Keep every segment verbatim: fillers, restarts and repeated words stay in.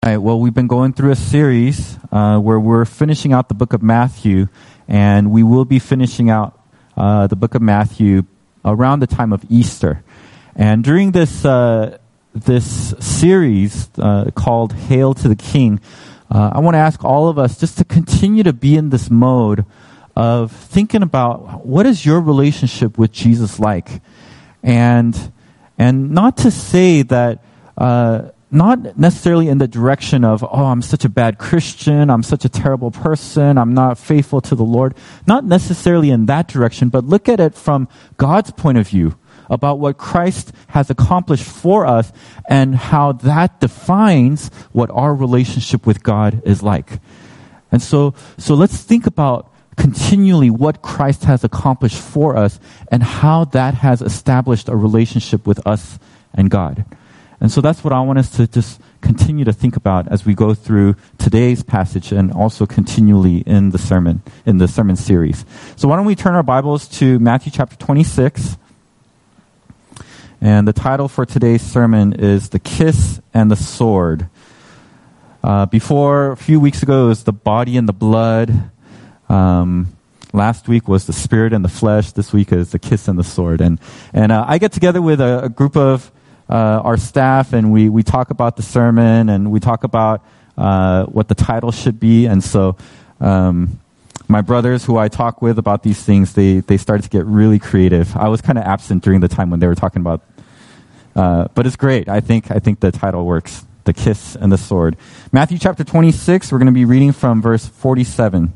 All right, well, we've been going through a series uh, where we're finishing out the book of Matthew, and we will be finishing out uh, the book of Matthew around the time of Easter. And during this uh, this series uh, called Hail to the King, uh, I want to ask all of us just to continue to be in this mode of thinking about what is your relationship with Jesus like, and and not to say that. Uh, Not necessarily in the direction of, oh, I'm such a bad Christian, I'm such a terrible person, I'm not faithful to the Lord. Not necessarily in that direction, but look at it from God's point of view about what Christ has accomplished for us and how that defines what our relationship with God is like. And so, so let's think about continually what Christ has accomplished for us and how that has established a relationship with us and God. And so that's what I want us to just continue to think about as we go through today's passage and also continually in the sermon, in the sermon series. So why don't we turn our Bibles to Matthew chapter twenty-six. And the title for today's sermon is The Kiss and the Sword. Uh, before, a few weeks ago, it was the body and the blood. Um, last week was the spirit and the flesh. This week is the kiss and the sword. And, and uh, I get together with a, a group of Uh, our staff, and we, we talk about the sermon, and we talk about uh, what the title should be. And so um, my brothers who I talk with about these things, they, they started to get really creative. I was kind of absent during the time when they were talking about, uh, but it's great. I think, I think the title works, The Kiss and the Sword. Matthew chapter twenty-six, we're going to be reading from verse forty-seven.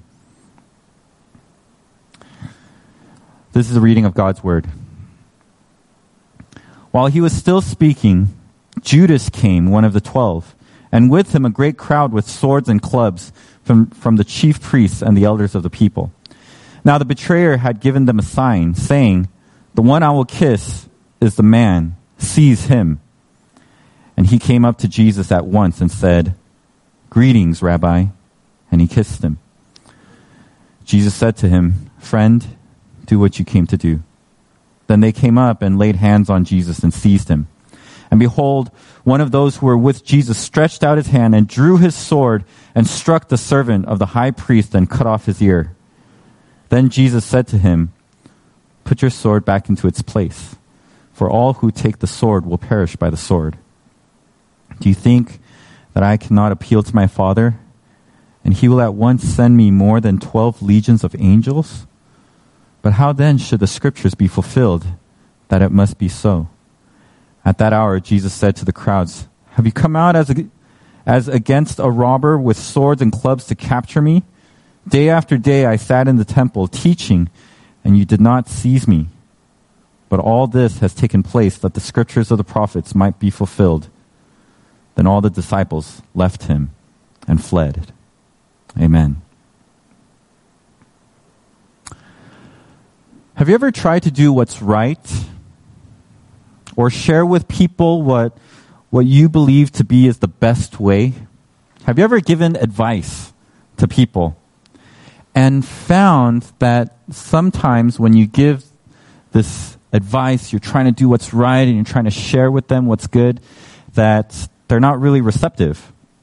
This is a reading of God's Word. While he was still speaking, Judas came, one of the twelve, and with him a great crowd with swords and clubs from, from the chief priests and the elders of the people. Now the betrayer had given them a sign, saying, "The one I will kiss is the man. Seize him." And he came up to Jesus at once and said, "Greetings, Rabbi." And he kissed him. Jesus said to him, "Friend, do what you came to do." Then they came up and laid hands on Jesus and seized him. And behold, one of those who were with Jesus stretched out his hand and drew his sword and struck the servant of the high priest and cut off his ear. Then Jesus said to him, "Put your sword back into its place, for all who take the sword will perish by the sword. Do you think that I cannot appeal to my Father, and he will at once send me more than twelve legions of angels? But how then should the scriptures be fulfilled, that it must be so?" At that hour, Jesus said to the crowds, "Have you come out as, a, as against a robber with swords and clubs to capture me? Day after day I sat in the temple teaching, and you did not seize me. But all this has taken place that the scriptures of the prophets might be fulfilled." Then all the disciples left him and fled. Amen. Have you ever tried to do what's right or share with people what, what you believe to be is the best way? Have you ever given advice to people and found that sometimes when you give this advice, you're trying to do what's right and you're trying to share with them what's good, that they're not really receptive?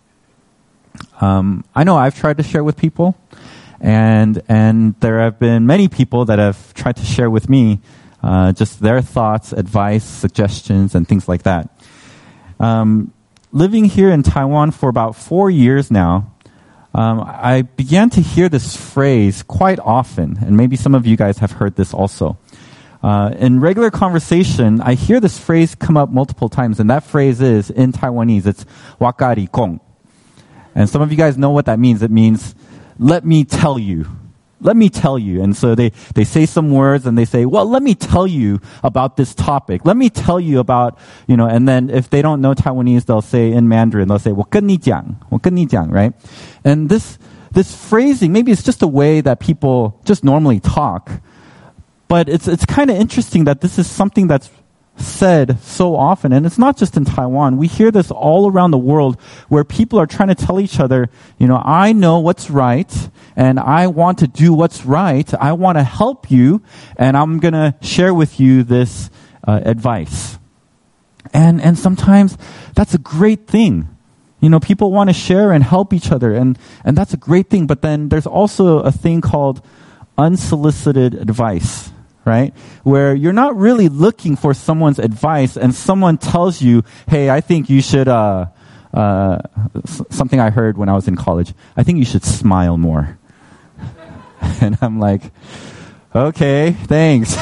Um, I know I've tried to share with people. And and there have been many people that have tried to share with me uh, just their thoughts, advice, suggestions, and things like that. Um, living here in Taiwan for about four years now, um, I began to hear this phrase quite often, and maybe some of you guys have heard this also. Uh, in regular conversation, I hear this phrase come up multiple times, and that phrase is, in Taiwanese, it's "wakari kong." And some of you guys know what that means. It means, "Let me tell you. Let me tell you." And so they, they say some words and they say, "Well, let me tell you about this topic. Let me tell you about," you know, and then if they don't know Taiwanese, they'll say in Mandarin, they'll say, 我跟你讲,我跟你讲, right? And this, this phrasing, maybe it's just a way that people just normally talk, but it's, it's kind of interesting that this is something that's said so often, and it's not just in Taiwan. We hear this all around the world where people are trying to tell each other, you know, I know what's right and I want to do what's right. I want to help you and I'm going to share with you this uh, advice. And and sometimes that's a great thing. You know, people want to share and help each other, and, and that's a great thing. But then there's also a thing called unsolicited advice, right? Where you're not really looking for someone's advice, and someone tells you, hey, I think you should, uh, uh, something I heard when I was in college, I think you should smile more. And I'm like, okay, thanks.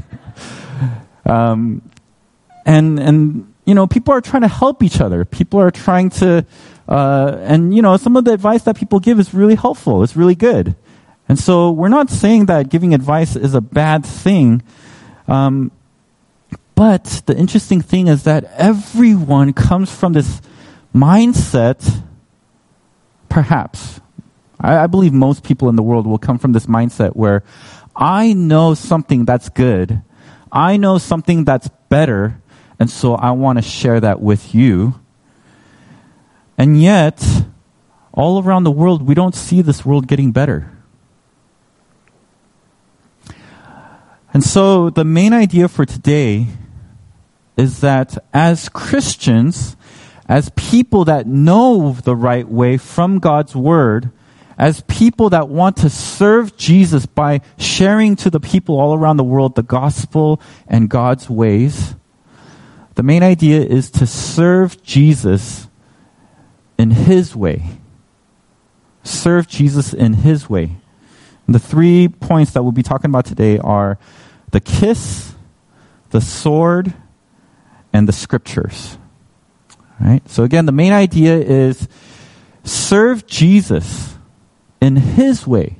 um, and, and, you know, people are trying to help each other. People are trying to, uh, and, you know, some of the advice that people give is really helpful. It's really good. And so we're not saying that giving advice is a bad thing. Um, but the interesting thing is that everyone comes from this mindset, perhaps, I, I believe most people in the world will come from this mindset where I know something that's good. I know something that's better. And so I want to share that with you. And yet, all around the world, we don't see this world getting better. And so the main idea for today is that as Christians, as people that know the right way from God's Word, as people that want to serve Jesus by sharing to the people all around the world the gospel and God's ways, the main idea is to serve Jesus in His way. Serve Jesus in His way. And the three points that we'll be talking about today are the kiss, the sword, and the scriptures. All right? So again, the main idea is serve Jesus in His way.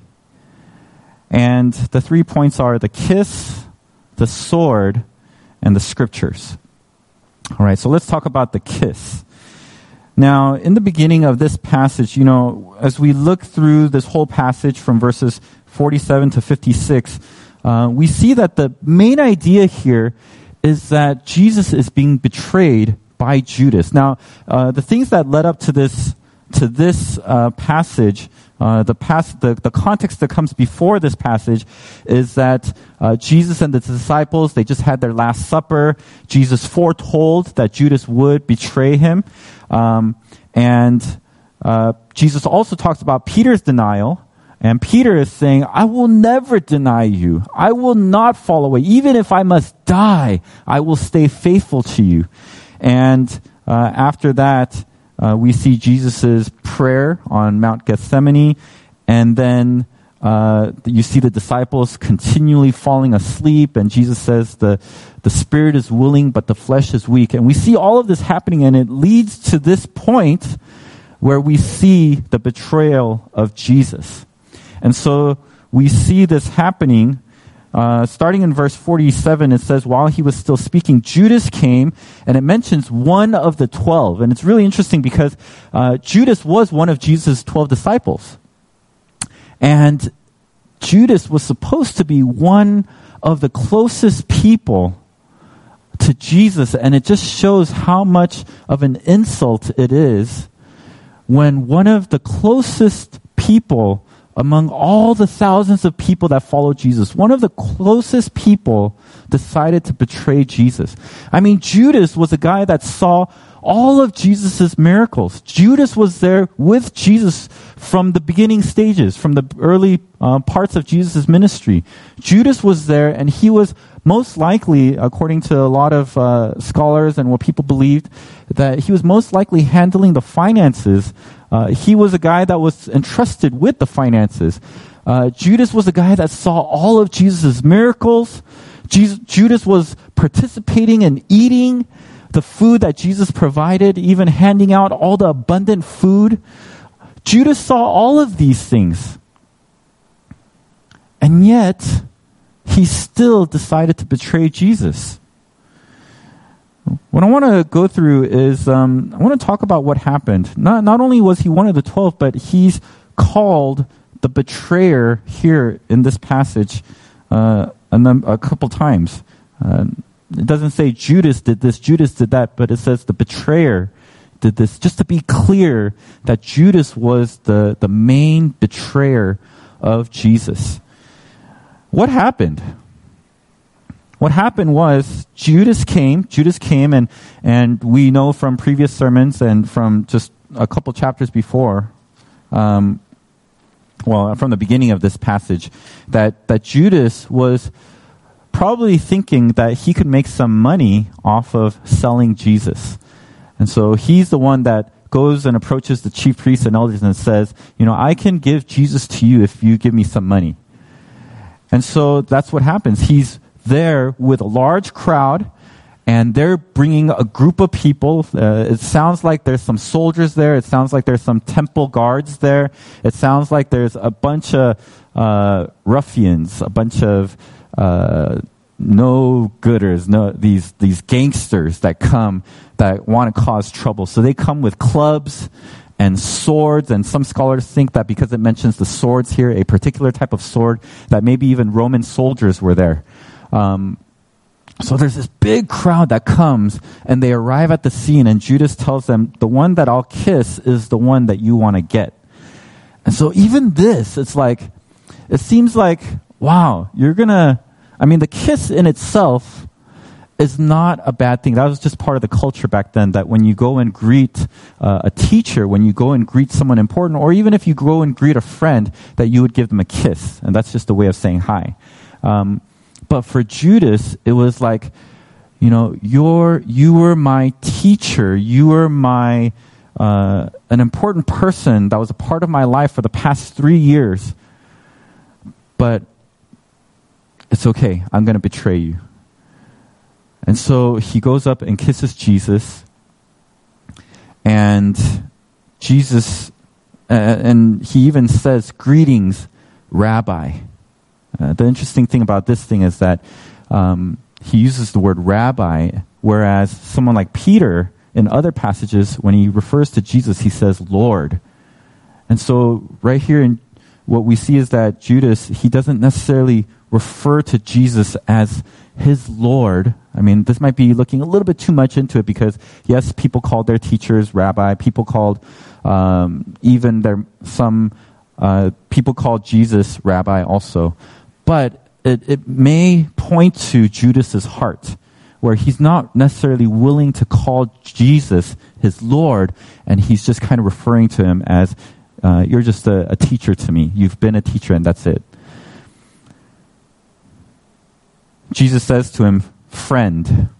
And the three points are the kiss, the sword, and the scriptures. All right, so let's talk about the kiss. Now, in the beginning of this passage, you know, as we look through this whole passage from verses forty-seven to fifty-six, uh, we see that the main idea here is that Jesus is being betrayed by Judas. Now, uh, the things that led up to this to this uh, passage, uh, the, pas- the the context that comes before this passage is that uh, Jesus and the disciples, they just had their Last Supper. Jesus foretold that Judas would betray him. Um, and uh, Jesus also talks about Peter's denial. And Peter is saying, I will never deny you. I will not fall away. Even if I must die, I will stay faithful to you. And uh, after that, Uh, we see Jesus' prayer on Mount Gethsemane, and then uh, you see the disciples continually falling asleep, and Jesus says the, the spirit is willing, but the flesh is weak. And we see all of this happening, and it leads to this point where we see the betrayal of Jesus. And so we see this happening. Uh, starting in verse forty-seven, it says, while he was still speaking, Judas came, and it mentions one of the twelve. And it's really interesting because uh, Judas was one of Jesus' twelve disciples. And Judas was supposed to be one of the closest people to Jesus. And it just shows how much of an insult it is when one of the closest people among all the thousands of people that follow Jesus, one of the closest people decided to betray Jesus. I mean, Judas was a guy that saw all of Jesus' miracles. Judas was there with Jesus from the beginning stages, from the early uh, parts of Jesus' ministry. Judas was there, and he was most likely, according to a lot of uh, scholars and what people believed, that he was most likely handling the finances. Uh, he was a guy that was entrusted with the finances. Uh, Judas was a guy that saw all of Jesus' miracles. Jesus, Judas was participating in eating the food that Jesus provided, even handing out all the abundant food. Judas saw all of these things. And yet, he still decided to betray Jesus. What I want to go through is um, I want to talk about what happened. Not not only was he one of the twelve, but he's called the betrayer here in this passage uh, a, num- a couple times. Uh, it doesn't say Judas did this, Judas did that, but it says the betrayer did this. Just to be clear that Judas was the, the main betrayer of Jesus. What happened? What happened was Judas came, Judas came and, and we know from previous sermons and from just a couple chapters before, um, well, from the beginning of this passage, that, that Judas was probably thinking that he could make some money off of selling Jesus. And so he's the one that goes and approaches the chief priests and elders and says, you know, I can give Jesus to you if you give me some money. And so that's what happens. He's there with a large crowd, and they're bringing a group of people. Uh, it sounds like there's some soldiers there. It sounds like there's some temple guards there. It sounds like there's a bunch of uh, ruffians, a bunch of uh, no-gooders, no, these, these gangsters that come that want to cause trouble. So they come with clubs and swords, and some scholars think that because it mentions the swords here, a particular type of sword, that maybe even Roman soldiers were there. Um, So there's this big crowd that comes, and they arrive at the scene, and Judas tells them, the one that I'll kiss is the one that you want to get. And so even this, it's like, it seems like, wow, you're going to, I mean, the kiss in itself is not a bad thing. That was just part of the culture back then, that when you go and greet uh, a teacher, when you go and greet someone important, or even if you go and greet a friend, that you would give them a kiss. And that's just a way of saying hi. Um, But for Judas, it was like, you know, you're, you were my teacher. You were my, uh, an important person that was a part of my life for the past three years. But it's okay. I'm going to betray you. And so he goes up and kisses Jesus. And Jesus, uh, and he even says, greetings, Rabbi. Uh, the interesting thing about this thing is that um, he uses the word rabbi, whereas someone like Peter, in other passages, when he refers to Jesus, he says Lord. And so right here, in what we see is that Judas, he doesn't necessarily refer to Jesus as his Lord. I mean, this might be looking a little bit too much into it, because yes, people called their teachers rabbi. People called um, even their some uh, people called Jesus rabbi also. But it, it may point to Judas's heart, where he's not necessarily willing to call Jesus his Lord, and he's just kind of referring to him as, uh, you're just a, a teacher to me. You've been a teacher, and that's it. Jesus says to him, friend.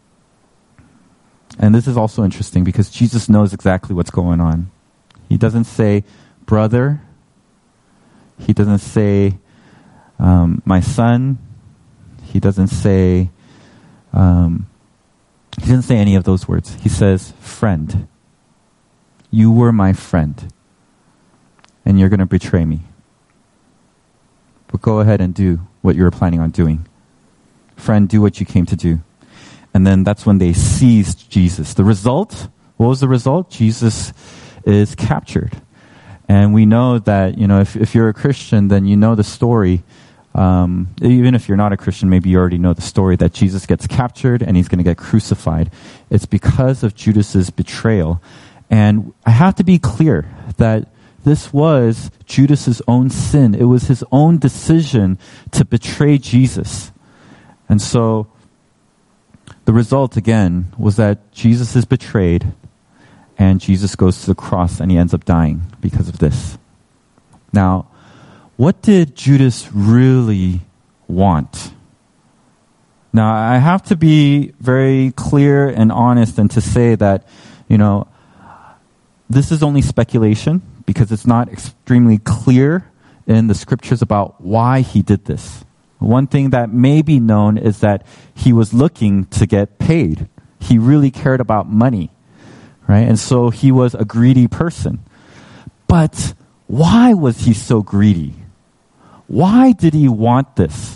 And this is also interesting, because Jesus knows exactly what's going on. He doesn't say brother. He doesn't say Um, my son. He doesn't say, um, he doesn't say any of those words. He says, friend. You were my friend, and you're going to betray me. But go ahead and do what you were planning on doing. Friend, do what you came to do. And then that's when they seized Jesus. The result, what was the result? Jesus is captured. And we know that, you know, if, if you're a Christian, then you know the story. Um, even if you're not a Christian, maybe you already know the story that Jesus gets captured and he's going to get crucified. It's because of Judas's betrayal. And I have to be clear that this was Judas's own sin. It was his own decision to betray Jesus. And so the result, again, was that Jesus is betrayed, and Jesus goes to the cross, and he ends up dying because of this. Now, what did Judas really want? Now, I have to be very clear and honest and to say that, you know, this is only speculation, because it's not extremely clear in the scriptures about why he did this. One thing that may be known is that he was looking to get paid. He really cared about money, right? And so he was a greedy person. But why was he so greedy? Why did he want this?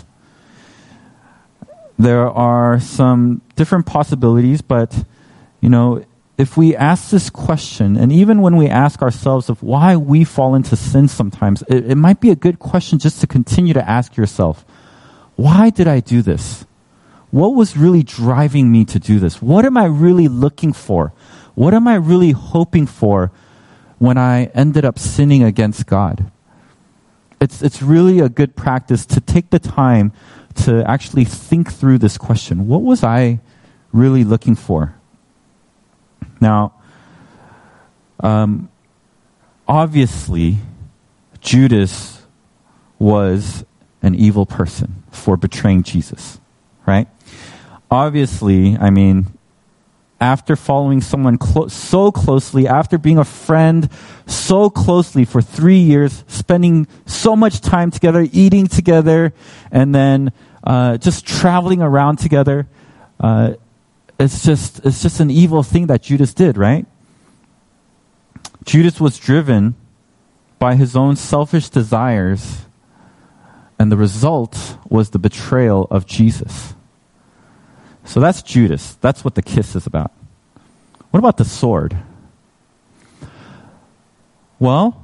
There are some different possibilities, but, you know, if we ask this question, and even when we ask ourselves of why we fall into sin sometimes, it, it might be a good question just to continue to ask yourself, why did I do this? What was really driving me to do this? What am I really looking for? What am I really hoping for when I ended up sinning against God? It's, it's really a good practice to take the time to actually think through this question. What was I really looking for? Now, um, obviously, Judas was an evil person for betraying Jesus, right? Obviously, I mean, after following someone clo- so closely, after being a friend so closely for three years, spending so much time together, eating together, and then uh, just traveling around together, uh, it's just it's just an evil thing that Judas did, right? Judas was driven by his own selfish desires, and the result was the betrayal of Jesus. So that's Judas. That's what the kiss is about. What about the sword? Well,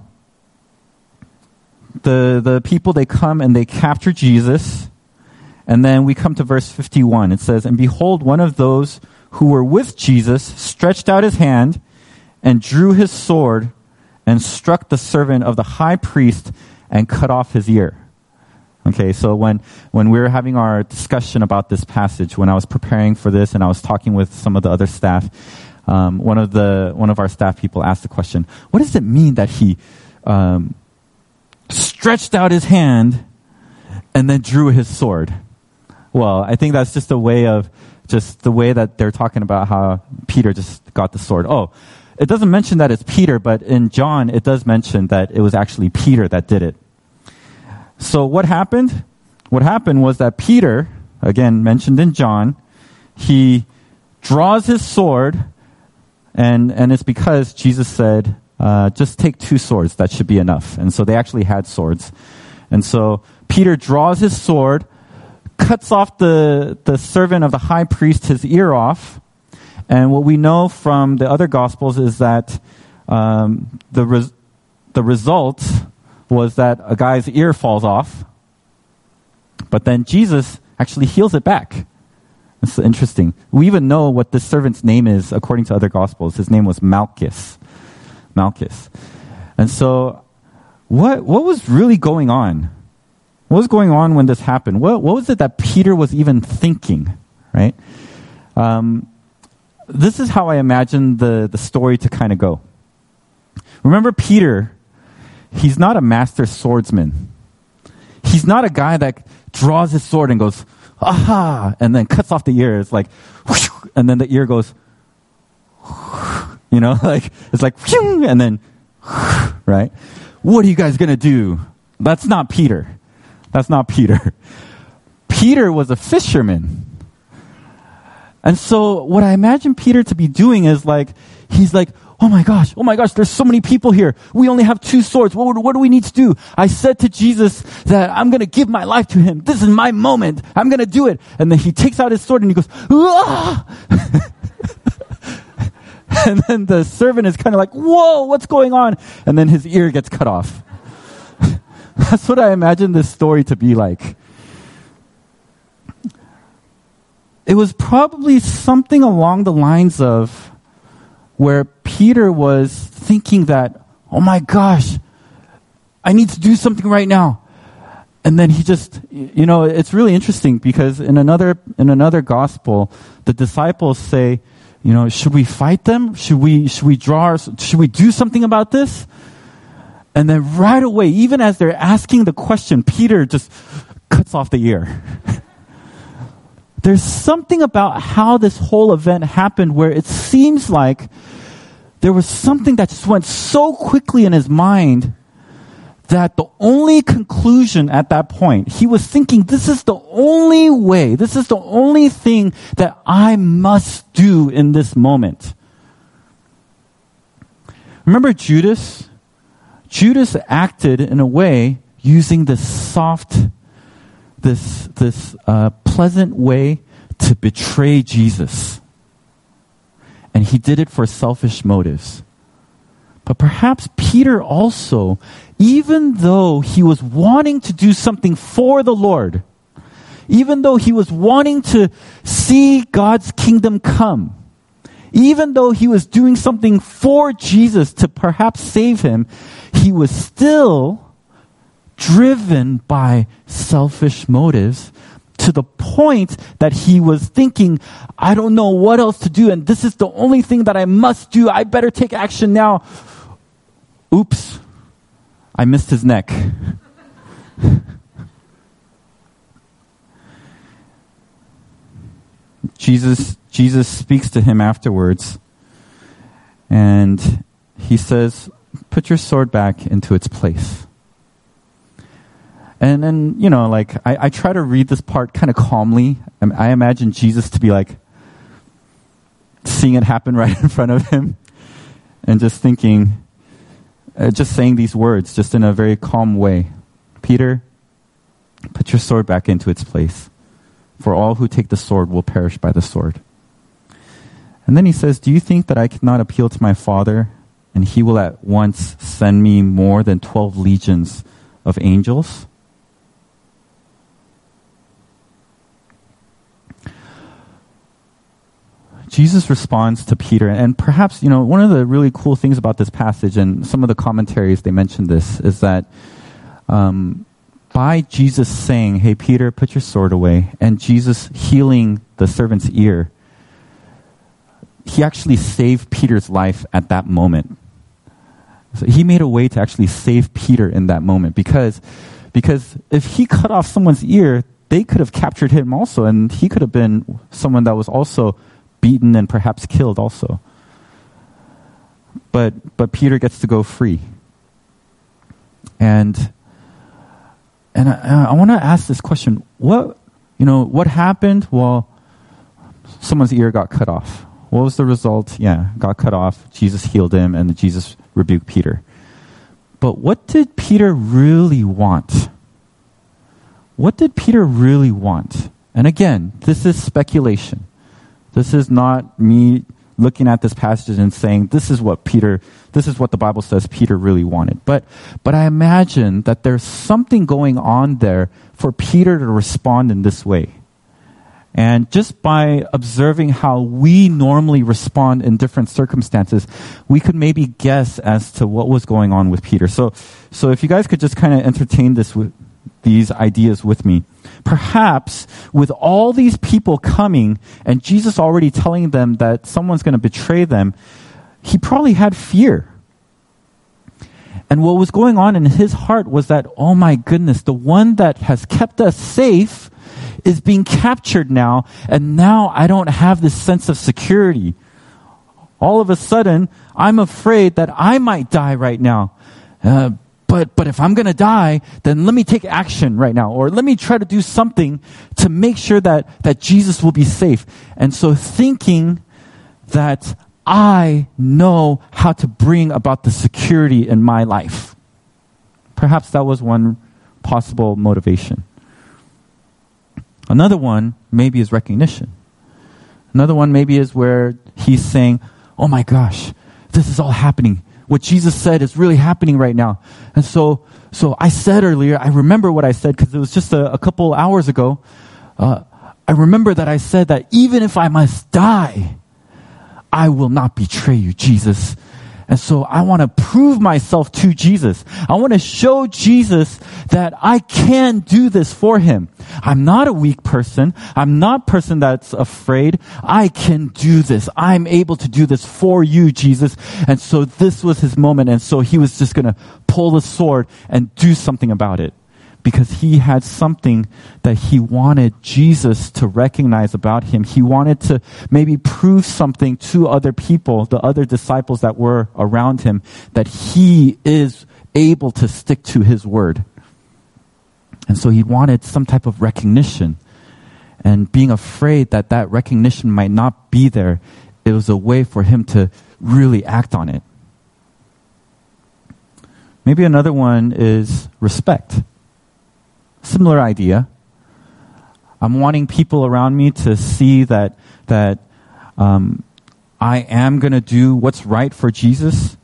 the the people, they come and they capture Jesus, and then we come to verse fifty-one. It says, "And behold, one of those who were with Jesus stretched out his hand and drew his sword and struck the servant of the high priest and cut off his ear." Okay, so when, when we were having our discussion about this passage, when I was preparing for this and I was talking with some of the other staff, um, one of the one of our staff people asked the question, what does it mean that he um, stretched out his hand and then drew his sword? Well, I think that's just a way of, just the way that they're talking about how Peter just got the sword. Oh, it doesn't mention that it's Peter, but in John, it does mention that it was actually Peter that did it. So what happened? What happened was that Peter, again mentioned in John, he draws his sword, and, and it's because Jesus said, uh, just take two swords, that should be enough. And so they actually had swords. And so Peter draws his sword, cuts off the, the servant of the high priest his ear off. And what we know from the other Gospels is that um, the res- the result was that a guy's ear falls off, but then Jesus actually heals it back. It's interesting. We even know what this servant's name is according to other Gospels. His name was Malchus. Malchus. And so what what was really going on? What was going on when this happened? What what was it that Peter was even thinking, right? Um, this is how I imagine the, the story to kind of go. Remember Peter, he's not a master swordsman. He's not a guy that draws his sword and goes, aha, and then cuts off the ear. It's like, whoosh, and then the ear goes, you know, like, it's like, and then, right? What are you guys going to do? That's not Peter. That's not Peter. Peter was a fisherman. And so what I imagine Peter to be doing is like, he's like, oh my gosh, oh my gosh, there's so many people here. We only have two swords. What, what do we need to do? I said to Jesus that I'm going to give my life to him. This is my moment. I'm going to do it. And then he takes out his sword and he goes, ah! And then the servant is kind of like, whoa, what's going on? And then his ear gets cut off. That's what I imagine this story to be like. It was probably something along the lines of where Peter was thinking that, oh my gosh, I need to do something right now. And then he just, you know, it's really interesting because in another, in another gospel, the disciples say, you know, should we fight them? Should we, should we draw, our, should we do something about this? And then right away, even as they're asking the question, Peter just cuts off the ear. There's something about how this whole event happened where it seems like there was something that just went so quickly in his mind that the only conclusion at that point, he was thinking, this is the only way, this is the only thing that I must do in this moment. Remember Judas? Judas acted in a way using this soft, this, this uh, pleasant way to betray Jesus. And he did it for selfish motives. But perhaps Peter also, even though he was wanting to do something for the Lord, even though he was wanting to see God's kingdom come, even though he was doing something for Jesus to perhaps save him, he was still driven by selfish motives to the point that he was thinking, I don't know what else to do, and this is the only thing that I must do. I better take action now. Oops, I missed his neck. Jesus, Jesus speaks to him afterwards, and he says, put your sword back into its place. And then, you know, like, I, I try to read this part kind of calmly. I, I imagine Jesus to be like, seeing it happen right in front of him, and just thinking, uh, just saying these words, just in a very calm way. Peter, put your sword back into its place. For all who take the sword will perish by the sword. And then he says, do you think that I cannot appeal to my Father, and he will at once send me more than twelve legions of angels? Jesus responds to Peter, and perhaps, you know, one of the really cool things about this passage, and some of the commentaries, they mention this, is that um, by Jesus saying, hey, Peter, put your sword away, and Jesus healing the servant's ear, he actually saved Peter's life at that moment. So he made a way to actually save Peter in that moment, because, because if he cut off someone's ear, they could have captured him also, and he could have been someone that was also beaten and perhaps killed also. But but Peter gets to go free. And and I, I want to ask this question: What you know? What happened? Well, someone's ear got cut off. What was the result? Yeah, got cut off. Jesus healed him, and Jesus rebuked Peter. But what did Peter really want? What did Peter really want? And again, this is speculation. This is not me looking at this passage and saying, this is what Peter, this is what the Bible says Peter really wanted. But, but I imagine that there's something going on there for Peter to respond in this way. And just by observing how we normally respond in different circumstances, we could maybe guess as to what was going on with Peter. So, so if you guys could just kind of entertain this with, these ideas with me. Perhaps with all these people coming and Jesus already telling them that someone's going to betray them, he probably had fear. And what was going on in his heart was that, oh my goodness, the one that has kept us safe is being captured now, and now I don't have this sense of security. All of a sudden, I'm afraid that I might die right now. Uh, But but if I'm going to die, then let me take action right now. Or let me try to do something to make sure that, that Jesus will be safe. And so thinking that I know how to bring about the security in my life. Perhaps that was one possible motivation. Another one maybe is recognition. Another one maybe is where he's saying, oh my gosh, this is all happening. What Jesus said is really happening right now. And so, so I said earlier, I remember what I said because it was just a, a couple hours ago. Uh, I remember that I said that even if I must die, I will not betray you, Jesus. And so I want to prove myself to Jesus. I want to show Jesus that I can do this for him. I'm not a weak person. I'm not a person that's afraid. I can do this. I'm able to do this for you, Jesus. And so this was his moment. And so he was just going to pull the sword and do something about it, because he had something that he wanted Jesus to recognize about him. He wanted to maybe prove something to other people, the other disciples that were around him, that he is able to stick to his word. And so he wanted some type of recognition. And being afraid that that recognition might not be there, it was a way for him to really act on it. Maybe another one is respect. Similar idea. I'm wanting people around me to see that that um, I am going to do what's right for Jesus,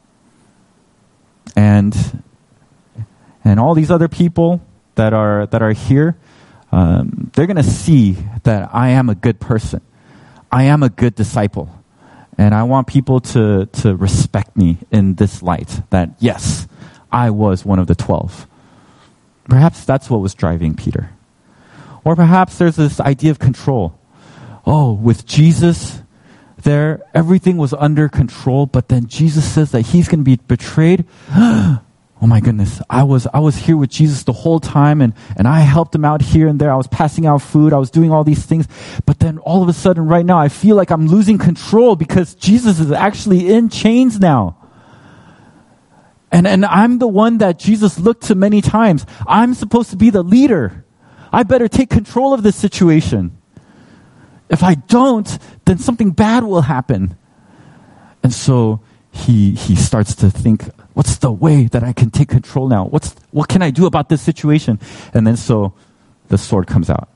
and and all these other people that are that are here, um, they're going to see that I am a good person. I am a good disciple, and I want people to to respect me in this light. That yes, I was one of the twelve. Perhaps that's what was driving Peter. Or perhaps there's this idea of control. Oh, with Jesus there, everything was under control, but then Jesus says that he's going to be betrayed. Oh my goodness, I was I was here with Jesus the whole time, and, and I helped him out here and there. I was passing out food. I was doing all these things. But then all of a sudden right now, I feel like I'm losing control because Jesus is actually in chains now. And, and I'm the one that Jesus looked to many times. I'm supposed to be the leader. I better take control of this situation. If I don't, then something bad will happen. And so he he starts to think, what's the way that I can take control now? What's what can I do about this situation? And then so the sword comes out.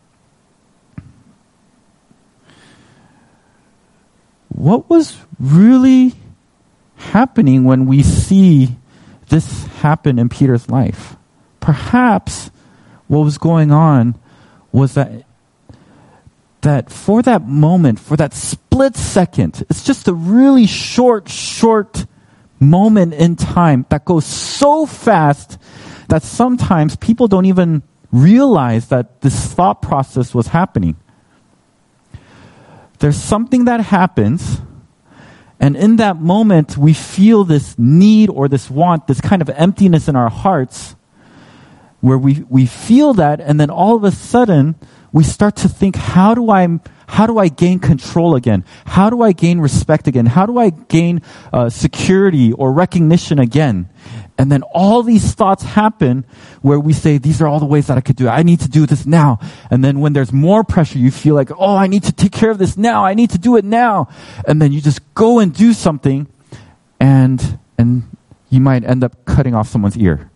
What was really happening when we see this happen in Peter's life? Perhaps what was going on was that that for that moment, for that split second, it's just a really short, short moment in time that goes so fast that sometimes people don't even realize that this thought process was happening. There's something that happens, and in that moment, we feel this need or this want, this kind of emptiness in our hearts, where we, we feel that, and then all of a sudden, we start to think, how do I, how do I gain control again? How do I gain respect again? How do I gain uh, security or recognition again? And then all these thoughts happen where we say, these are all the ways that I could do it. I need to do this now. And then when there's more pressure, you feel like, oh, I need to take care of this now. I need to do it now. And then you just go and do something, and and you might end up cutting off someone's ear.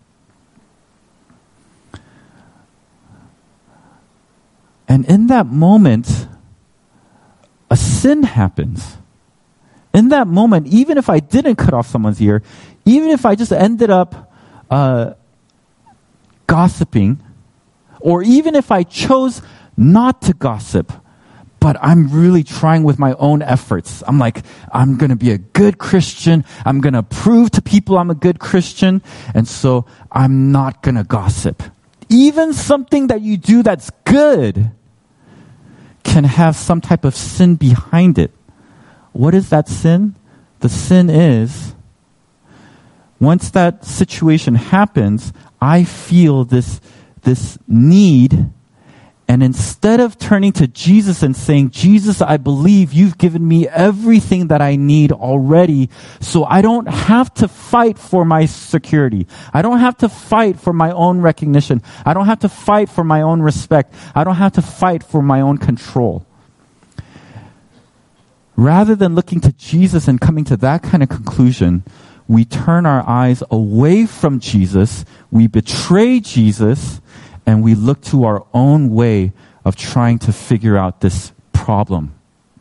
And in that moment, a sin happens. In that moment, even if I didn't cut off someone's ear, even if I just ended up uh, gossiping, or even if I chose not to gossip, but I'm really trying with my own efforts. I'm like, I'm going to be a good Christian. I'm going to prove to people I'm a good Christian. And so I'm not going to gossip. Even something that you do that's good can have some type of sin behind it. What is that sin? The sin is, once that situation happens, I feel this, this need, and instead of turning to Jesus and saying, Jesus, I believe you've given me everything that I need already, so I don't have to fight for my security. I don't have to fight for my own recognition. I don't have to fight for my own respect. I don't have to fight for my own control. Rather than looking to Jesus and coming to that kind of conclusion, we turn our eyes away from Jesus, we betray Jesus, and we look to our own way of trying to figure out this problem.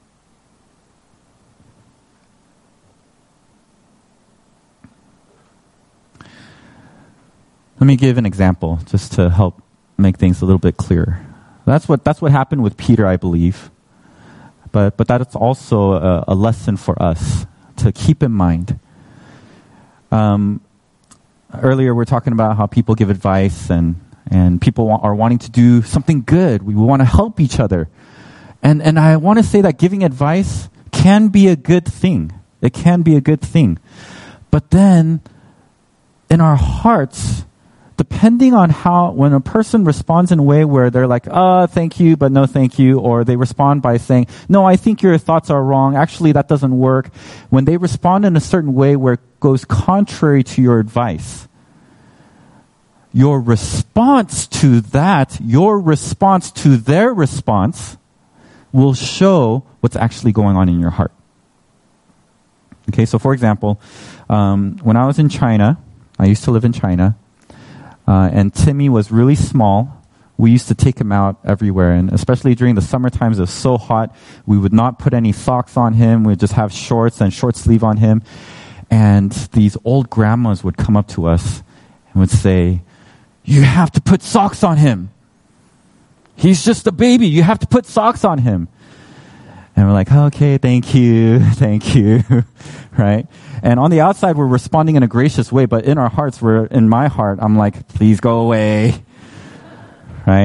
Let me give an example just to help make things a little bit clearer. That's what that's what happened with Peter, I believe. But but that's also a, a lesson for us to keep in mind. Um, earlier, we were talking about how people give advice and and people wa- are wanting to do something good. We want to help each other. And and I want to say that giving advice can be a good thing. It can be a good thing. But then, in our hearts, depending on how, when a person responds in a way where they're like, uh, thank you, but no thank you, or they respond by saying, no, I think your thoughts are wrong, actually that doesn't work. When they respond in a certain way where it goes contrary to your advice, your response to that, your response to their response, will show what's actually going on in your heart. Okay, so for example, um, when I was in China, I used to live in China, uh, and Timmy was really small. We used to take him out everywhere, and especially during the summer times, it was so hot, we would not put any socks on him. We'd just have shorts and short sleeve on him. And these old grandmas would come up to us and would say, you have to put socks on him. He's just a baby. You have to put socks on him. And we're like, okay, thank you, thank you, right? And on the outside, we're responding in a gracious way, but in our hearts, we're, in my heart, I'm like, please go away, right?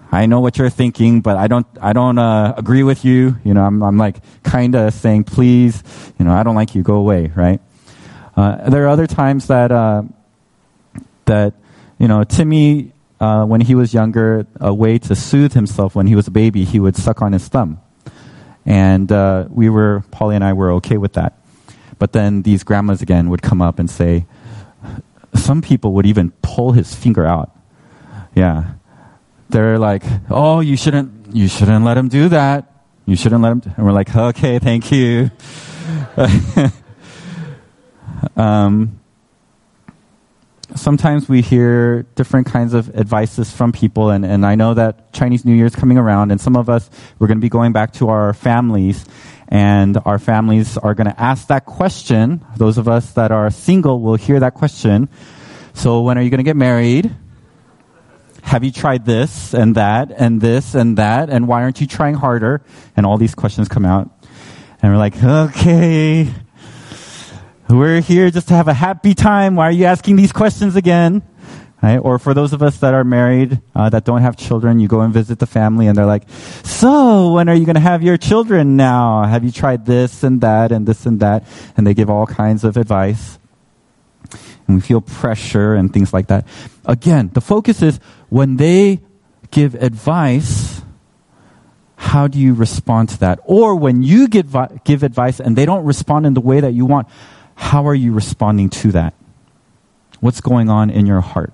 I know what you're thinking, but I don't, I don't, uh, agree with you. You know, I'm, I'm like kind of saying, please, you know, I don't like you, go away, right? Uh, there are other times that, uh, that, you know, Timmy, uh, when he was younger, a way to soothe himself when he was a baby, he would suck on his thumb. And, uh, we were, Polly and I were okay with that. But then these grandmas again would come up and say, some people would even pull his finger out. Yeah. They're like, oh, you shouldn't, you shouldn't let him do that. You shouldn't let him. Do-. And we're like, okay, thank you. um, sometimes we hear different kinds of advices from people, and, and I know that Chinese New Year is coming around, and some of us, we're going to be going back to our families, and our families are going to ask that question. Those of us that are single will hear that question. So when are you going to get married? Have you tried this and that and this and that? And why aren't you trying harder? And all these questions come out. And we're like, okay, we're here just to have a happy time. Why are you asking these questions again? Right? Or for those of us that are married, uh, that don't have children, you go and visit the family and they're like, so when are you going to have your children now? Have you tried this and that and this and that? And they give all kinds of advice. And we feel pressure and things like that. Again, the focus is when they give advice, how do you respond to that? Or when you give, give advice and they don't respond in the way that you want, how are you responding to that? What's going on in your heart?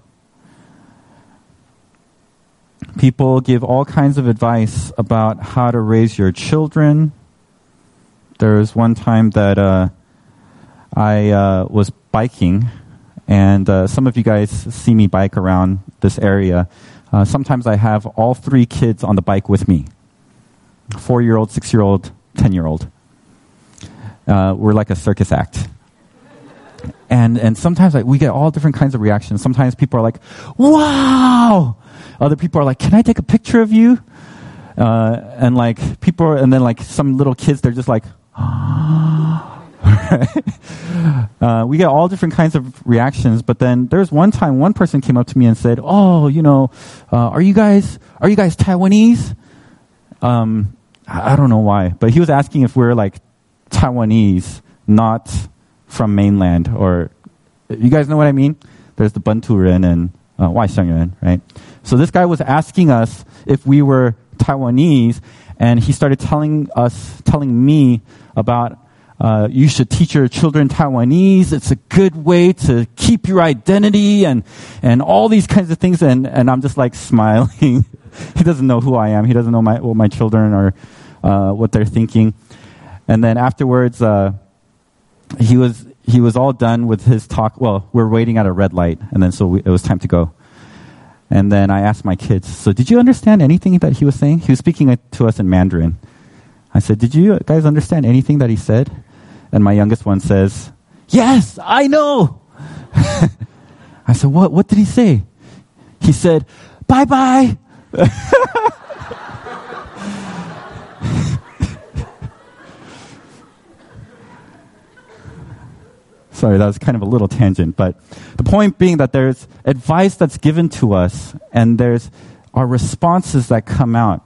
People give all kinds of advice about how to raise your children. There was one time that uh, I uh, was biking. And uh, some of you guys see me bike around this area. Uh, sometimes I have all three kids on the bike with me. Four-year-old, six-year-old, ten-year-old. Uh, we're like a circus act. And and sometimes like we get all different kinds of reactions. Sometimes people are like, wow! Other people are like, can I take a picture of you? Uh, and like people, are, and then like some little kids, they're just like, uh, we get all different kinds of reactions, but then there's one time one person came up to me and said, "Oh, you know, uh, are you guys are you guys Taiwanese?" Um, I, I don't know why, but he was asking if we're like Taiwanese, not from mainland, or you guys know what I mean? There's the Banturen and uh, Waishengren, right? So this guy was asking us if we were Taiwanese, and he started telling us, telling me about. Uh, you should teach your children Taiwanese. It's a good way to keep your identity and, and all these kinds of things. And, and I'm just like smiling. He doesn't know who I am. He doesn't know my, what my children are, uh, what they're thinking. And then afterwards, uh, he was, he was all done with his talk. Well, we're waiting at a red light. And then so we, it was time to go. And then I asked my kids, so did you understand anything that he was saying? He was speaking to us in Mandarin. I said, did you guys understand anything that he said? And my youngest one says, yes, I know. I said, what, what did he say? He said, bye-bye. Sorry, that was kind of a little tangent, but the point being that there's advice that's given to us and there's our responses that come out.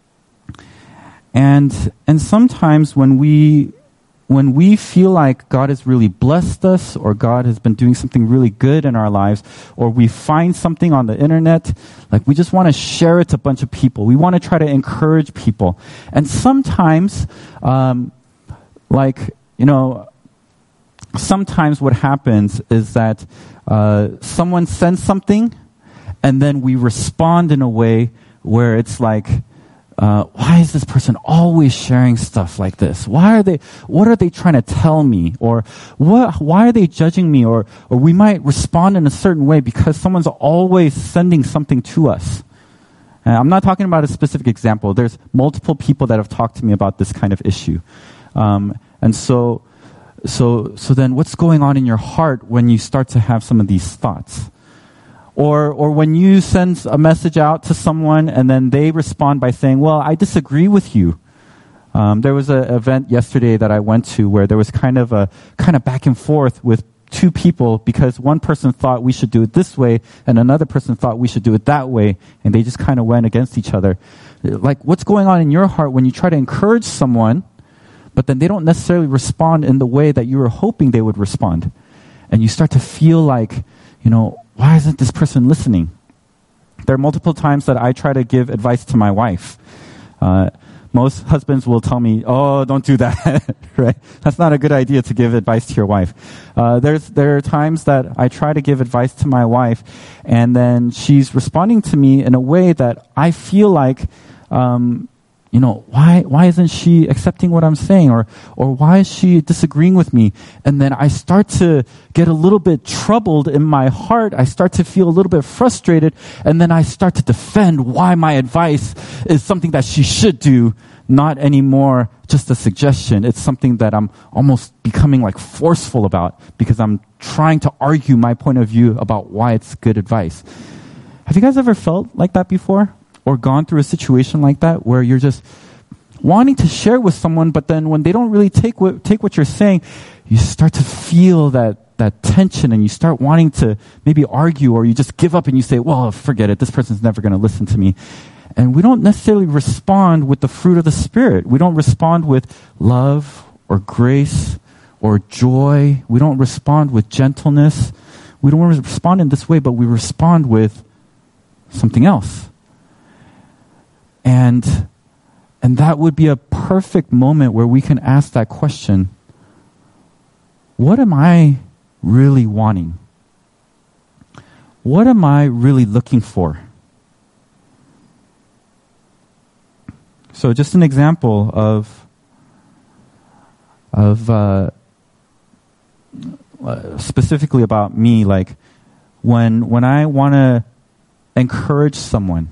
And and sometimes when we when we feel like God has really blessed us, or God has been doing something really good in our lives, or we find something on the internet, like we just want to share it to a bunch of people. We want to try to encourage people. And sometimes, um, like, you know, sometimes what happens is that uh, someone sends something, and then we respond in a way where it's like, Uh, why is this person always sharing stuff like this? Why are they, what are they trying to tell me? Or what, why are they judging me? Or, or we might respond in a certain way because someone's always sending something to us. And I'm not talking about a specific example. There's multiple people that have talked to me about this kind of issue. Um, and so, so, so then what's going on in your heart when you start to have some of these thoughts? Or or when you send a message out to someone and then they respond by saying, well, I disagree with you. Um, there was an event yesterday that I went to where there was kind of a kind of back and forth with two people because one person thought we should do it this way and another person thought we should do it that way, and they just kind of went against each other. Like, what's going on in your heart when you try to encourage someone, but then they don't necessarily respond in the way that you were hoping they would respond? And you start to feel like, you know, why isn't this person listening? There are multiple times that I try to give advice to my wife. Uh, most husbands will tell me, oh, don't do that, right? That's not a good idea to give advice to your wife. Uh, there's, there are times that I try to give advice to my wife, and then she's responding to me in a way that I feel like, um, you know, why, why isn't she accepting what I'm saying? Or, or why is she disagreeing with me? And then I start to get a little bit troubled in my heart. I start to feel a little bit frustrated. And then I start to defend why my advice is something that she should do, not anymore just a suggestion. It's something that I'm almost becoming like forceful about because I'm trying to argue my point of view about why it's good advice. Have you guys ever felt like that before? Or gone through a situation like that where you're just wanting to share with someone, but then when they don't really take what, take what you're saying, you start to feel that, that tension and you start wanting to maybe argue, or you just give up and you say, well, forget it. This person's never going to listen to me. And we don't necessarily respond with the fruit of the Spirit. We don't respond with love or grace or joy. We don't respond with gentleness. We don't respond in this way, but we respond with something else. And, and that would be a perfect moment where we can ask that question, what am I really wanting? What am I really looking for? So just an example of, of uh, specifically about me, like when, when I want to encourage someone,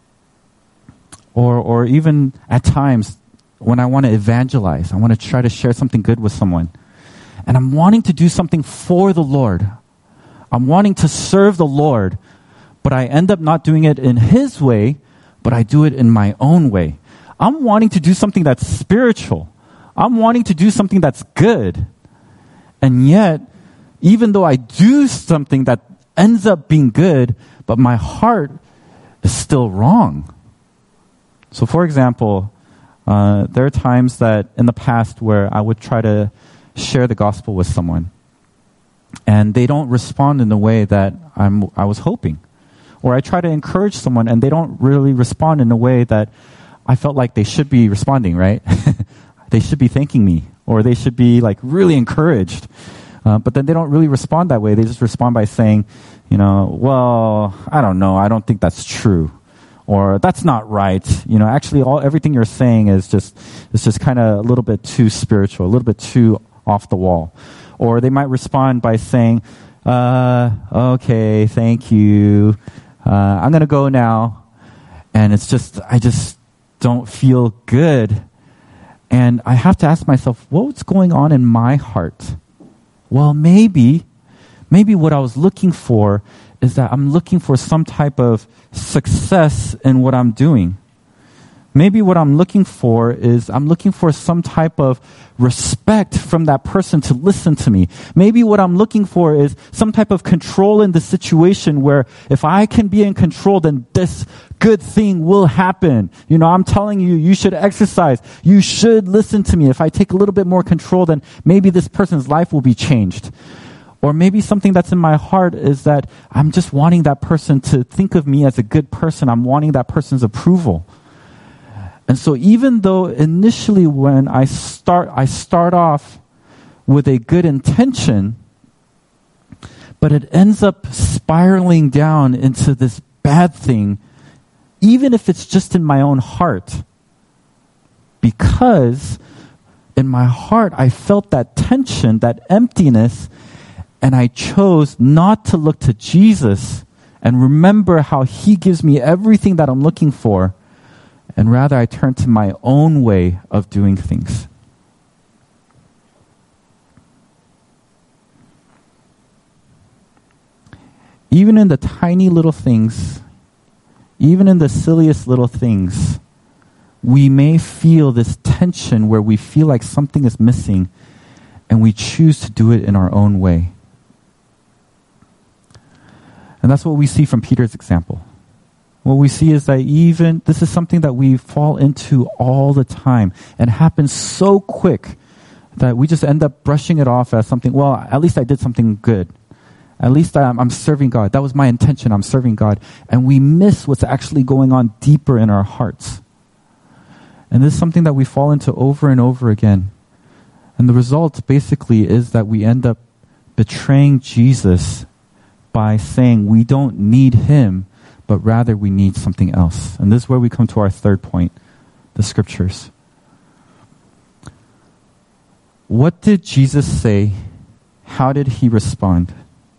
Or, or even at times when I want to evangelize, I want to try to share something good with someone. And I'm wanting to do something for the Lord. I'm wanting to serve the Lord, but I end up not doing it in His way, but I do it in my own way. I'm wanting to do something that's spiritual. I'm wanting to do something that's good. And yet, even though I do something that ends up being good, but my heart is still wrong. So for example, uh, there are times that in the past where I would try to share the gospel with someone, and they don't respond in the way that I'm, I was hoping. Or I try to encourage someone and they don't really respond in a way that I felt like they should be responding, right? They should be thanking me, or they should be like really encouraged. Uh, but then they don't really respond that way. They just respond by saying, you know, well, I don't know. I don't think that's true. Or that's not right. You know, actually all, everything you're saying is just, is just kind of a little bit too spiritual, a little bit too off the wall. Or they might respond by saying, uh, okay, thank you. Uh, I'm going to go now. And it's just, I just don't feel good. And I have to ask myself, what's going on in my heart? Well, maybe, maybe what I was looking for is that I'm looking for some type of success in what I'm doing. Maybe what I'm looking for is I'm looking for some type of respect from that person to listen to me. Maybe what I'm looking for is some type of control in the situation where if I can be in control, then this good thing will happen. You know, I'm telling you, you should exercise. You should listen to me. If I take a little bit more control, then maybe this person's life will be changed. Or maybe something that's in my heart is that I'm just wanting that person to think of me as a good person. I'm wanting that person's approval. And so even though initially when I start, I start off with a good intention, but it ends up spiraling down into this bad thing, even if it's just in my own heart, because in my heart I felt that tension, that emptiness, and I chose not to look to Jesus and remember how He gives me everything that I'm looking for, and rather I turned to my own way of doing things. Even in the tiny little things, even in the silliest little things, we may feel this tension where we feel like something is missing, and we choose to do it in our own way. And that's what we see from Peter's example. What we see is that even, this is something that we fall into all the time and happens so quick that we just end up brushing it off as something, well, at least I did something good. At least I'm, I'm serving God. That was my intention. I'm serving God. And we miss what's actually going on deeper in our hearts. And this is something that we fall into over and over again. And the result basically is that we end up betraying Jesus by saying we don't need him, but rather we need something else. And this is where we come to our third point, the scriptures. What did Jesus say? How did he respond?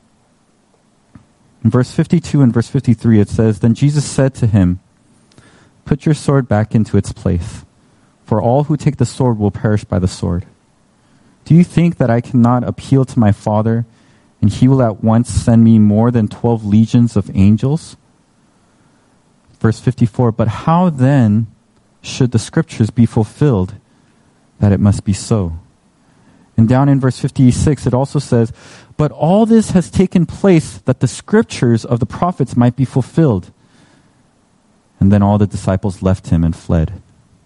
In verse fifty-two and verse fifty-three, it says, "Then Jesus said to him, 'Put your sword back into its place, for all who take the sword will perish by the sword. Do you think that I cannot appeal to my Father, and he will at once send me more than twelve legions of angels?' Verse fifty-four, "But how then should the scriptures be fulfilled that it must be so?" And down in verse fifty-six, it also says, "But all this has taken place that the scriptures of the prophets might be fulfilled." And then all the disciples left him and fled.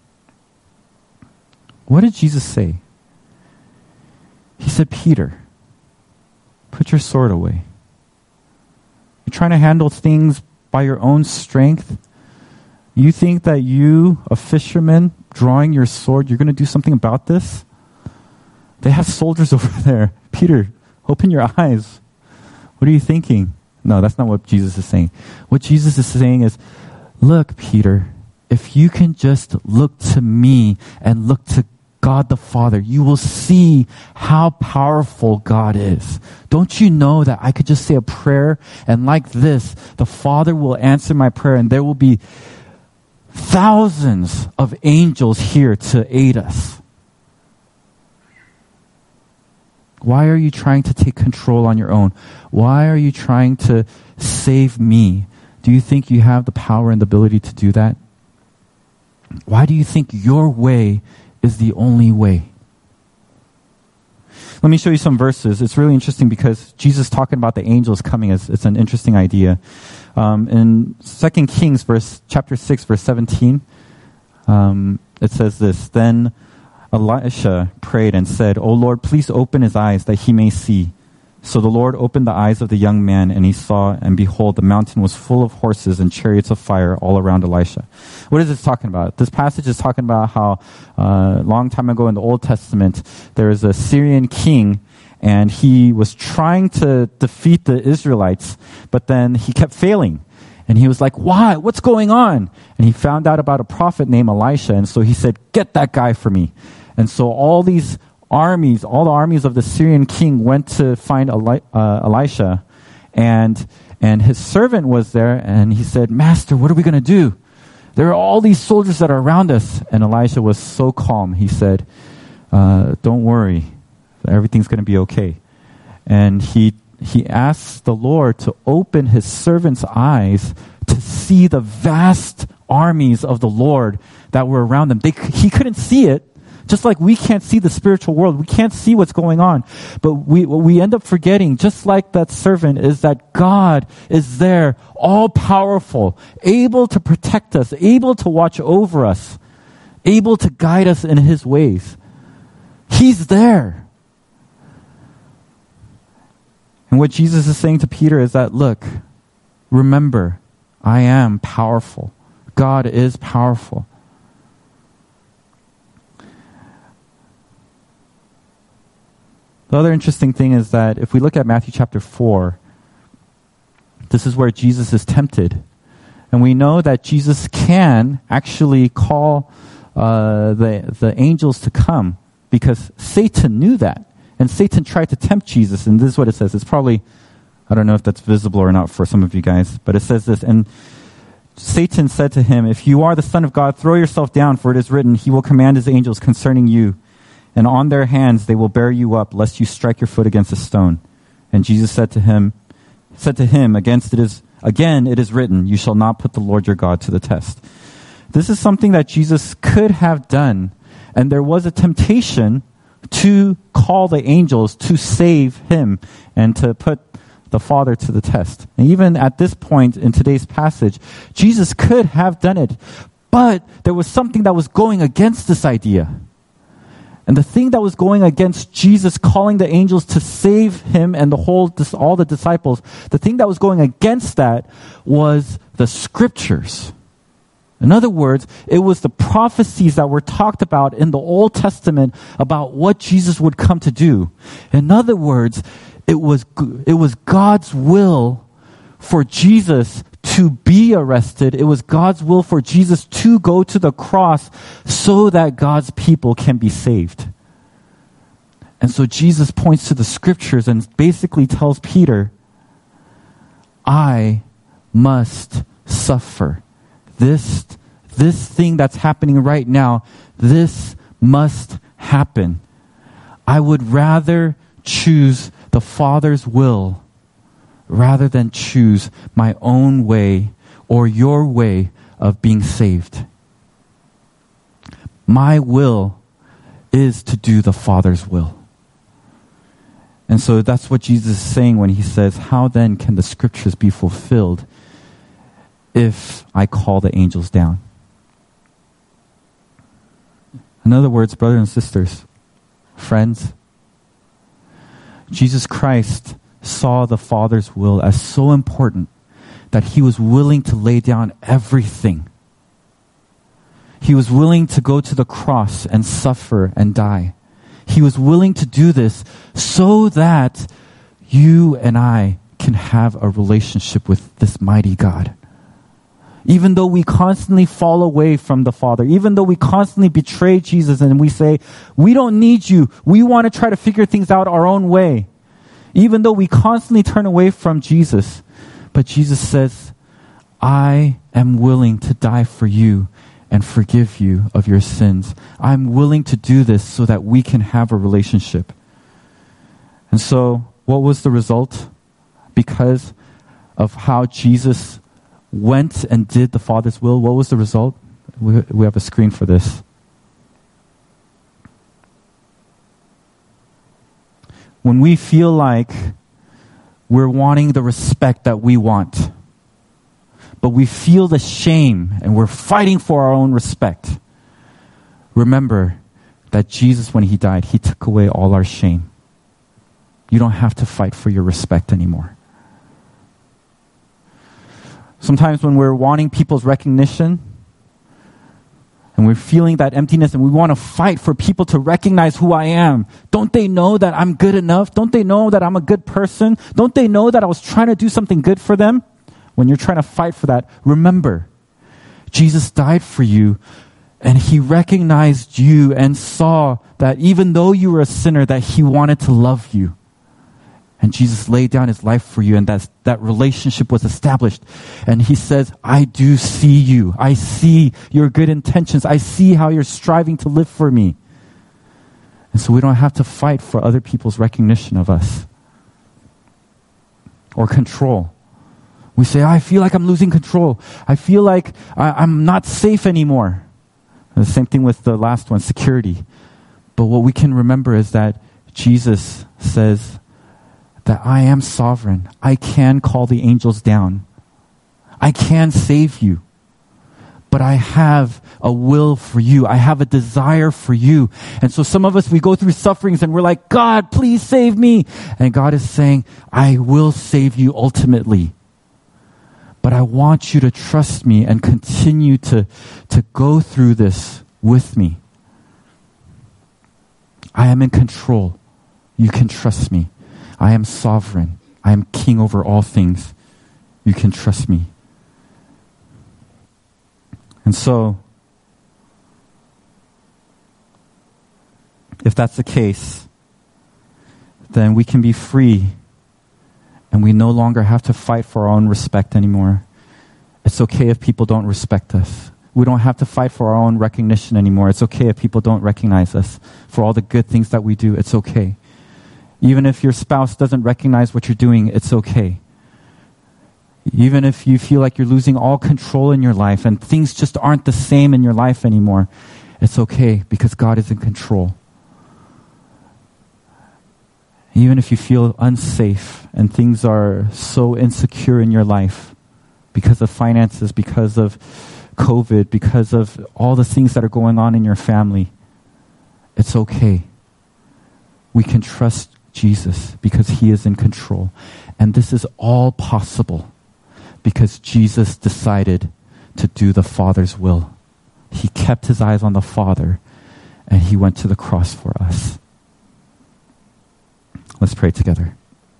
What did Jesus say? He said, "Peter, put your sword away. You're trying to handle things by your own strength. You think that you, a fisherman, drawing your sword, you're going to do something about this? They have soldiers over there. Peter, open your eyes. What are you thinking?" No, that's not what Jesus is saying. What Jesus is saying is, look, Peter, if you can just look to me and look to God the Father, you will see how powerful God is. Don't you know that I could just say a prayer and like this, the Father will answer my prayer and there will be thousands of angels here to aid us? Why are you trying to take control on your own? Why are you trying to save me? Do you think you have the power and the ability to do that? Why do you think your way is the only way? Let me show you some verses. It's really interesting because Jesus talking about the angels coming is it's an interesting idea. Um, in Second Kings, verse chapter six, verse seventeen, um, it says this: "Then Elisha prayed and said, 'O Lord, please open his eyes that he may see.' So the Lord opened the eyes of the young man, and he saw, and behold, the mountain was full of horses and chariots of fire all around Elisha." What is this talking about? This passage is talking about how a uh, long time ago in the Old Testament, there was a Syrian king, and he was trying to defeat the Israelites, but then he kept failing. And he was like, "Why? What's going on?" And he found out about a prophet named Elisha, and so he said, "Get that guy for me." And so all these armies, all the armies of the Syrian king went to find Eli- uh, Elisha, and and his servant was there, and he said, "Master, what are we going to do? There are all these soldiers that are around us." And Elisha was so calm. He said, uh, "Don't worry, everything's going to be okay." And he he asked the Lord to open his servant's eyes to see the vast armies of the Lord that were around them. They, he couldn't see it. Just like we can't see the spiritual world, we can't see what's going on. But we what we end up forgetting, just like that servant, is that God is there, all powerful, able to protect us, able to watch over us, able to guide us in his ways. He's there. And what Jesus is saying to Peter is that, look, remember, I am powerful. God is powerful. The other interesting thing is that if we look at Matthew chapter four, this is where Jesus is tempted. And we know that Jesus can actually call uh, the, the angels to come because Satan knew that. And Satan tried to tempt Jesus. And this is what it says. It's probably, I don't know if that's visible or not for some of you guys, but it says this: "And Satan said to him, 'If you are the Son of God, throw yourself down, for it is written, he will command his angels concerning you. And on their hands they will bear you up, lest you strike your foot against a stone.' And Jesus said to him, said to him, against it is again it is written, you shall not put the Lord your God to the test." This is something that Jesus could have done, and there was a temptation to call the angels to save him and to put the Father to the test. And even at this point in today's passage, Jesus could have done it, but there was something that was going against this idea. And the thing that was going against Jesus calling the angels to save him and the whole, all the disciples, the thing that was going against that was the scriptures. In other words, it was the prophecies that were talked about in the Old Testament about what Jesus would come to do. In other words, it was, it was God's will for Jesus to be arrested. It was God's will for Jesus to go to the cross so that God's people can be saved. And so Jesus points to the scriptures and basically tells Peter, I must suffer. This, this thing that's happening right now, this must happen. I would rather choose the Father's will rather than choose my own way or your way of being saved. My will is to do the Father's will. And so that's what Jesus is saying when he says, how then can the scriptures be fulfilled if I call the angels down? In other words, brothers and sisters, friends, Jesus Christ saw the Father's will as so important that he was willing to lay down everything. He was willing to go to the cross and suffer and die. He was willing to do this so that you and I can have a relationship with this mighty God. Even though we constantly fall away from the Father, even though we constantly betray Jesus and we say, we don't need you, we want to try to figure things out our own way. Even though we constantly turn away from Jesus, but Jesus says, I am willing to die for you and forgive you of your sins. I'm willing to do this so that we can have a relationship. And so, what was the result? Because of how Jesus went and did the Father's will, what was the result? We, we have a screen for this. When we feel like we're wanting the respect that we want, but we feel the shame and we're fighting for our own respect, remember that Jesus, when he died, he took away all our shame. You don't have to fight for your respect anymore. Sometimes when we're wanting people's recognition and we're feeling that emptiness and we want to fight for people to recognize who I am, don't they know that I'm good enough? Don't they know that I'm a good person? Don't they know that I was trying to do something good for them? When you're trying to fight for that, remember, Jesus died for you and he recognized you and saw that even though you were a sinner, that he wanted to love you. And Jesus laid down his life for you, and that, that relationship was established. And he says, I do see you. I see your good intentions. I see how you're striving to live for me. And so we don't have to fight for other people's recognition of us or control. We say, I feel like I'm losing control. I feel like I, I'm not safe anymore. And the same thing with the last one, security. But what we can remember is that Jesus says that I am sovereign. I can call the angels down. I can save you. But I have a will for you. I have a desire for you. And so some of us, we go through sufferings and we're like, God, please save me. And God is saying, I will save you ultimately. But I want you to trust me and continue to, to go through this with me. I am in control. You can trust me. I am sovereign. I am king over all things. You can trust me. And so, if that's the case, then we can be free and we no longer have to fight for our own respect anymore. It's okay if people don't respect us. We don't have to fight for our own recognition anymore. It's okay if people don't recognize us for all the good things that we do. It's okay. Even if your spouse doesn't recognize what you're doing, it's okay. Even if you feel like you're losing all control in your life and things just aren't the same in your life anymore, it's okay because God is in control. Even if you feel unsafe and things are so insecure in your life because of finances, because of COVID, because of all the things that are going on in your family, it's okay. We can trust Jesus because he is in control. And this is all possible because Jesus decided to do the Father's will. He kept his eyes on the Father and he went to the cross for us. Let's pray together.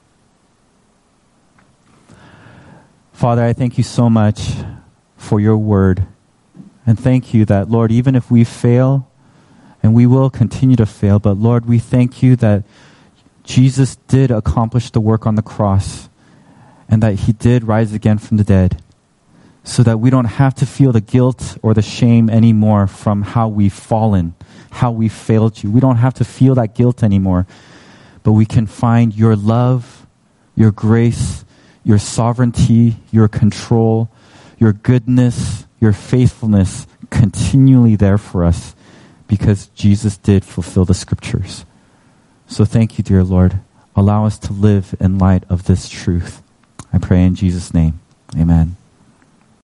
Father, I thank you so much for your word. And thank you that, Lord, even if we fail, and we will continue to fail, but Lord, we thank you that Jesus did accomplish the work on the cross and that he did rise again from the dead so that we don't have to feel the guilt or the shame anymore from how we've fallen, how we failed you. We don't have to feel that guilt anymore, but we can find your love, your grace, your sovereignty, your control, your goodness, your faithfulness continually there for us because Jesus did fulfill the scriptures. So thank you, dear Lord. Allow us to live in light of this truth. I pray in Jesus' name. Amen.